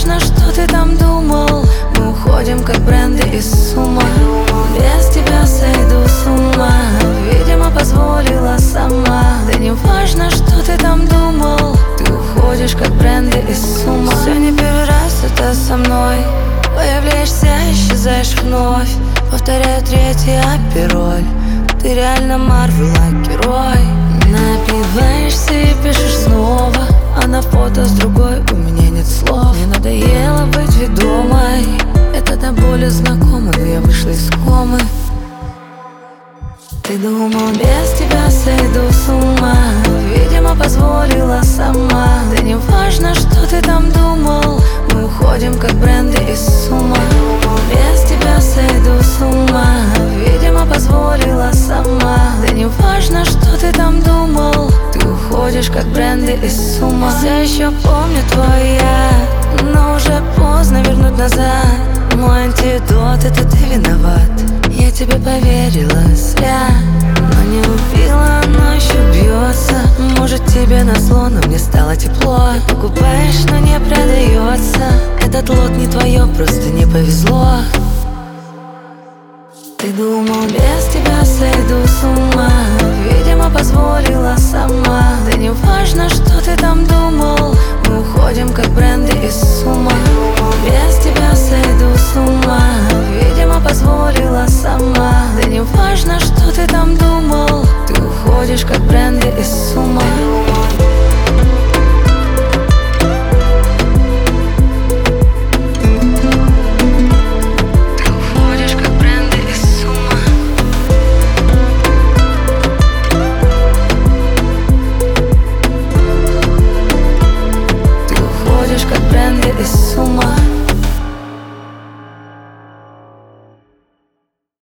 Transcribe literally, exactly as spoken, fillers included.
важно, что ты там думал. Мы уходим, как бренды из ума. Без тебя сойду с ума. Видимо, позволила сама. Да не важно, что ты там думал. Ты уходишь, как бренды из ума. Все не первый раз это со мной. Появляешься, исчезаешь вновь. Повторяю третий апироль. Ты реально Марвела герой. Напиваешься и пишешь снова, а на фото с другой у меня нет слов. Мне надоело быть ведомой. Это до боли знакомо, но я вышла из комы. Ты думал, без тебя сойду с ума. Видимо, позволила сама. Да не важно, что ты там думал. Мы уходим, как бренды из ума. Без тебя сойду с ума. Видимо, позволила сама. Да не важно, что ты там думал. Ты уходишь, как бренды из ума. Все еще помню твой я, но уже поздно вернуть назад. Мой антидот — это ты виноват. Я тебе поверила зря, но не убила, но еще бьется. Может, тебе назло, но мне стало тепло. Ты покупаешь, но не продается. Этот лот не твое, просто не повезло. Ты думал, без тебя сойду с ума. Видимо, позволила сама. Да не важно, что ты там думал. Мы уходим, как бренды из ума. Без тебя сойду с ума. Видимо, позволила сама. Да не важно, что ты там думал. Ты уходишь, как бренды из ума. Как бренды из ума.